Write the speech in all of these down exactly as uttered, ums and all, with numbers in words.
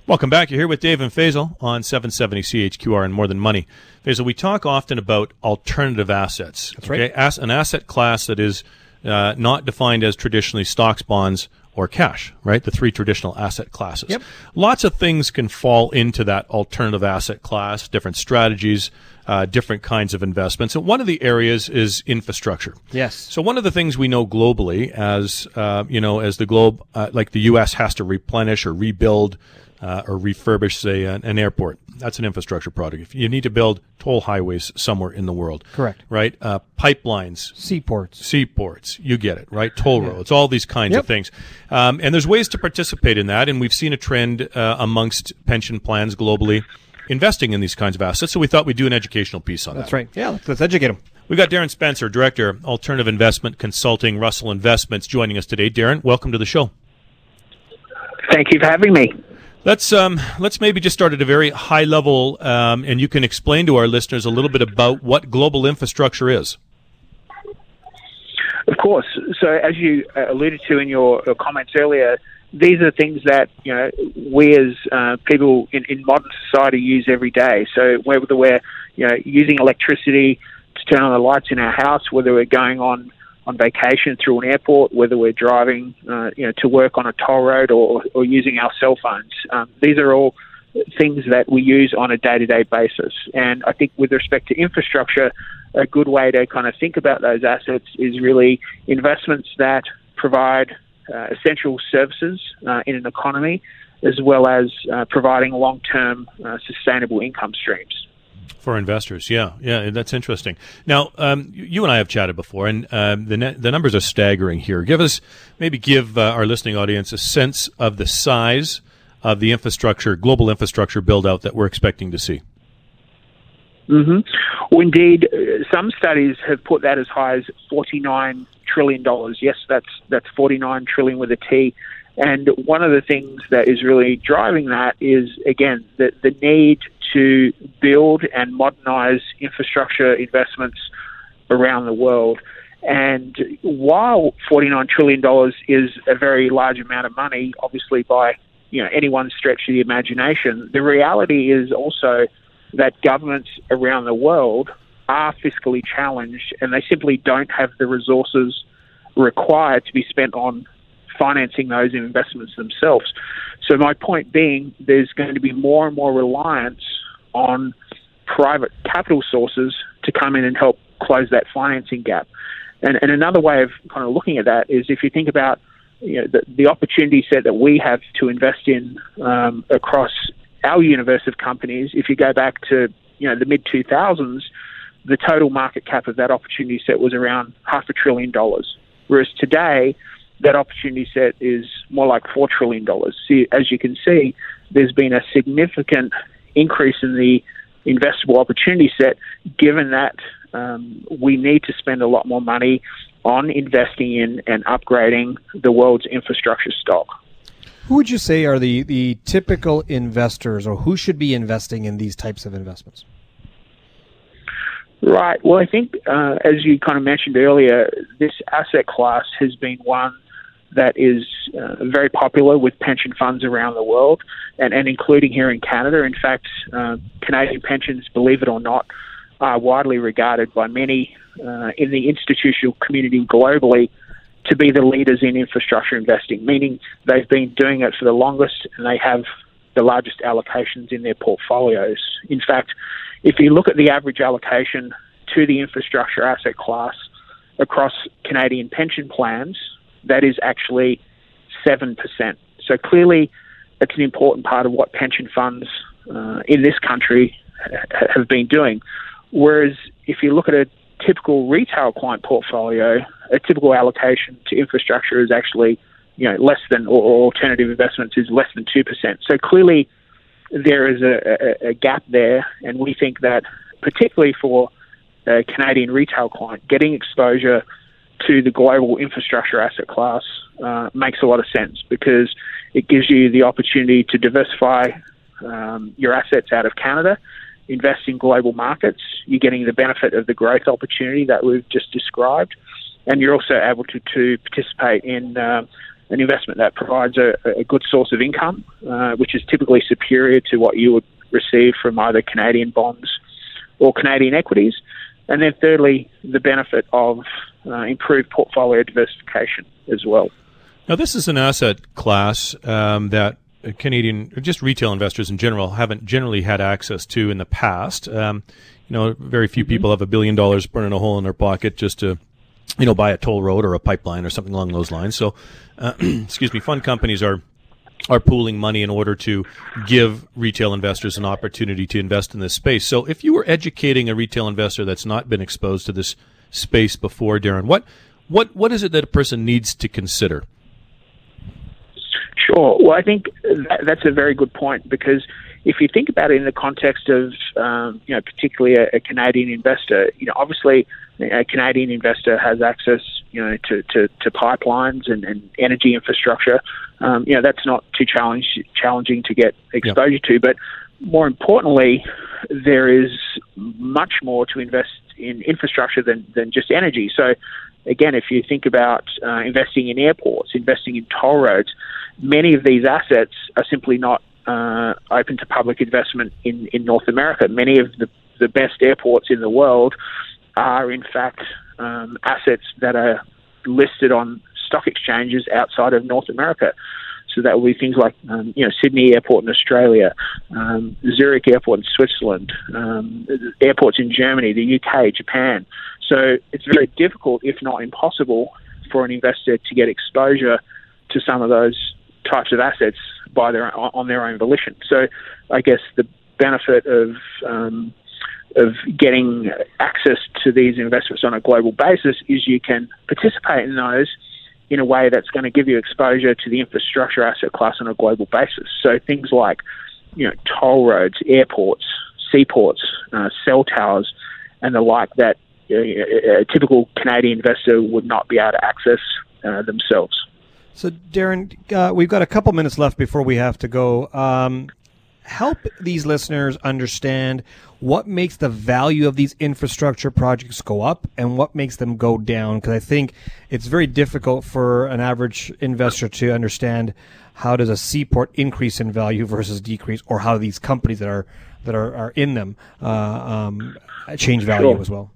Welcome back. You're here with Dave and Faisal on seven seventy C H Q R and More Than Money. Faisal, we talk often about alternative assets. That's right. Okay? As an asset class that is uh, not defined as traditionally stocks, bonds, or cash, right? The three traditional asset classes. Yep. Lots of things can fall into that alternative asset class, different strategies, uh, different kinds of investments. And one of the areas is infrastructure. Yes. So one of the things we know globally as, uh, you know, as the globe, uh, like the U S has to replenish or rebuild uh, or refurbish, say, an, an airport. That's an infrastructure project. If you need to build toll highways somewhere in the world. Correct. Right? Uh, pipelines. Seaports. Seaports. You get it, right? Toll Yeah. roads, all these kinds Yep. of things. Um, and there's ways to participate in that, and we've seen a trend uh, amongst pension plans globally investing in these kinds of assets, so we thought we'd do an educational piece on That's that. right. Yeah, let's, let's educate them. We've got Darren Spencer, Director, Alternative Investment Consulting, Russell Investments, joining us today. Darren, welcome to the show. Thank you for having me. Let's um, let's maybe just start at a very high level, um, and you can explain to our listeners a little bit about what global infrastructure is. Of course. So as you uh, alluded to in your, your comments earlier, these are things that, you know, we as uh, people in, in modern society use every day. So whether we're, you know, using electricity to turn on the lights in our house, whether we're going on, on vacation through an airport, whether we're driving, uh, you know, to work on a toll road or, or using our cell phones, um, these are all things that we use on a day-to-day basis. And I think with respect to infrastructure, a good way to kind of think about those assets is really investments that provide uh, essential services uh, in an economy, as well as uh, providing long-term uh, sustainable income streams. For investors, yeah, yeah, that's interesting. Now, um, you and I have chatted before, and um, the ne- the numbers are staggering here. Give us, maybe give uh, our listening audience a sense of the size of the infrastructure, global infrastructure build-out that we're expecting to see. Mm-hmm. Well, indeed, uh, some studies have put that as high as forty-nine trillion dollars. Yes, that's that's forty-nine trillion with a T. And one of the things that is really driving that is, again, the, the need to build and modernize infrastructure investments around the world. And while forty-nine trillion dollars is a very large amount of money, obviously by, you know, anyone's stretch of the imagination, the reality is also that governments around the world are fiscally challenged and they simply don't have the resources required to be spent on financing those investments themselves. So my point being, there's going to be more and more reliance on private capital sources to come in and help close that financing gap. And, and another way of kind of looking at that is if you think about, you know, the, the opportunity set that we have to invest in um, across our universe of companies. If you go back to, you know, the mid two thousands, the total market cap of that opportunity set was around half a trillion dollars. Whereas today, that opportunity set is more like four trillion dollars. So as you can see, there's been a significant increase in the investable opportunity set, given that um, we need to spend a lot more money on investing in and upgrading the world's infrastructure stock. Who would you say are the, the typical investors, or who should be investing in these types of investments? Right. Well, I think, uh, as you kind of mentioned earlier, this asset class has been one that is uh, very popular with pension funds around the world, and, and including here in Canada. In fact, uh, Canadian pensions, believe it or not, are widely regarded by many uh, in the institutional community globally to be the leaders in infrastructure investing, meaning they've been doing it for the longest and they have the largest allocations in their portfolios. In fact, if you look at the average allocation to the infrastructure asset class across Canadian pension plans, that is actually seven percent. So clearly, it's an important part of what pension funds uh, in this country ha- have been doing. Whereas if you look at a typical retail client portfolio, a typical allocation to infrastructure is actually, you know, less than, or, or alternative investments is less than two percent. So clearly, there is a, a, a gap there, and we think that particularly for a Canadian retail client, getting exposure to the global infrastructure asset class uh, makes a lot of sense, because it gives you the opportunity to diversify um, your assets out of Canada, invest in global markets. You're getting the benefit of the growth opportunity that we've just described, and you're also able to, to participate in uh, an investment that provides a, a good source of income, uh, which is typically superior to what you would receive from either Canadian bonds or Canadian equities. And then thirdly, the benefit of uh, improved portfolio diversification as well. Now, this is an asset class um, that Canadian, or just retail investors in general, haven't generally had access to in the past. Um, you know, very few mm-hmm. people have a billion dollars burning a hole in their pocket just to, you know, buy a toll road or a pipeline or something along those lines. So, uh, excuse me, fund companies are are pooling money in order to give retail investors an opportunity to invest in this space. So if you were educating a retail investor that's not been exposed to this space before, Darren, what what what is it that a person needs to consider? Sure. Well, I think that, that's a very good point, because if you think about it in the context of, um, you know, particularly a, a Canadian investor, you know, obviously a Canadian investor has access, you know, to, to, to pipelines and, and energy infrastructure. Um, you know, that's not too challenge, challenging to get exposure yep. to. But more importantly, there is much more to invest in infrastructure than, than just energy. So, again, if you think about uh, investing in airports, investing in toll roads, many of these assets are simply not uh, open to public investment in, in North America. Many of the, the best airports in the world are, in fact, um, assets that are listed on stock exchanges outside of North America. So that will be things like, um, you know, Sydney Airport in Australia, um, Zurich Airport in Switzerland, um, airports in Germany, the U K, Japan. So it's very difficult, if not impossible, for an investor to get exposure to some of those types of assets by their on their own volition. So I guess the benefit of um, of getting access to these investments on a global basis is you can participate in those in a way that's going to give you exposure to the infrastructure asset class on a global basis. So things like, you know, toll roads, airports, seaports, uh, cell towers, and the like that a typical Canadian investor would not be able to access uh, themselves. So, Darren, uh, we've got a couple minutes left before we have to go. Um, help these listeners understand what makes the value of these infrastructure projects go up and what makes them go down, because I think it's very difficult for an average investor to understand how does a seaport increase in value versus decrease, or how these companies that are that are, are in them uh, um, change value sure. as well.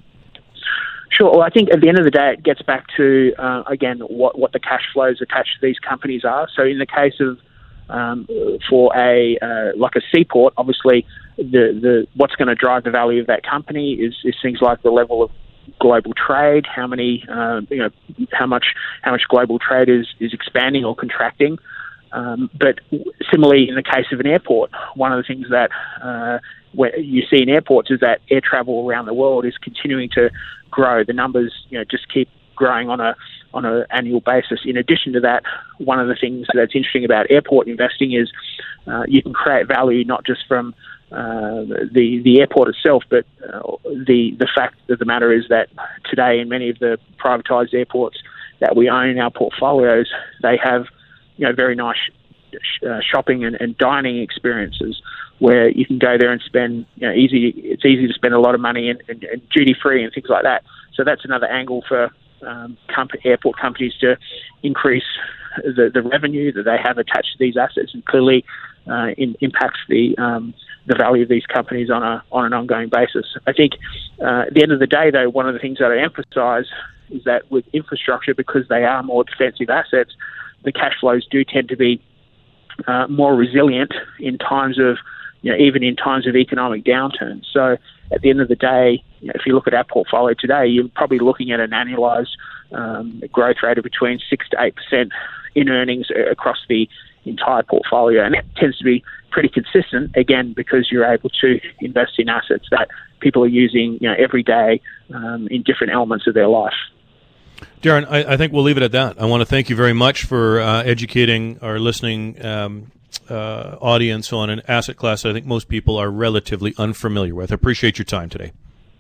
Sure. Well, I think at the end of the day, it gets back to, uh, again, what, what the cash flows attached to these companies are. So in the case of, um, for a, uh, like a seaport, obviously the, the, what's going to drive the value of that company is, is things like the level of global trade, how many, uh, you know, how much, how much global trade is, is expanding or contracting. Um, but similarly, in the case of an airport, one of the things that uh, where you see in airports is that air travel around the world is continuing to grow. The numbers, you know, just keep growing on a on an annual basis. In addition to that, one of the things that's interesting about airport investing is uh, you can create value not just from uh, the the airport itself, but uh, the the fact of the matter is that today in many of the privatised airports that we own in our portfolios, they have, you know, very nice uh, shopping and, and dining experiences where you can go there and spend, you know, easy. It's easy to spend a lot of money in, in, in duty free and things like that. So that's another angle for um, comp- airport companies to increase the, the revenue that they have attached to these assets, and clearly uh, in, impacts the um, the value of these companies on a on an ongoing basis. I think uh, at the end of the day, though, one of the things that I emphasise is that with infrastructure, because they are more defensive assets, the cash flows do tend to be uh, more resilient in times of, you know, even in times of economic downturns. So at the end of the day, you know, if you look at our portfolio today, you're probably looking at an annualized um, growth rate of between six to eight percent in earnings across the entire portfolio, and that tends to be pretty consistent. Again, because you're able to invest in assets that people are using, you know, every day um, in different elements of their life. Darren, I, I think we'll leave it at that. I want to thank you very much for uh, educating our listening um, uh, audience on an asset class I think most people are relatively unfamiliar with. I appreciate your time today.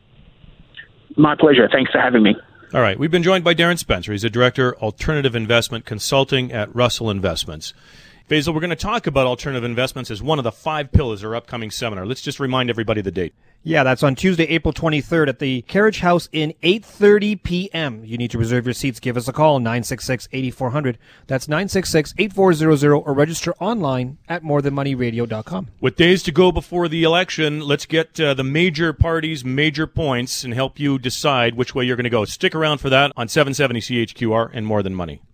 My pleasure. Thanks for having me. All right. We've been joined by Darren Spencer. He's a director, alternative investment consulting at Russell Investments. Faisal, we're going to talk about alternative investments as one of the five pillars of our upcoming seminar. Let's just remind everybody the date. Yeah, that's on Tuesday, April twenty-third at the Carriage House in eight thirty p.m. You need to reserve your seats. Give us a call, nine six six, eight four zero zero. That's nine six six, eight four zero zero, or register online at more than money radio dot com. With days to go before the election, let's get uh, the major parties' major points and help you decide which way you're going to go. Stick around for that on seven seventy C H Q R and More Than Money.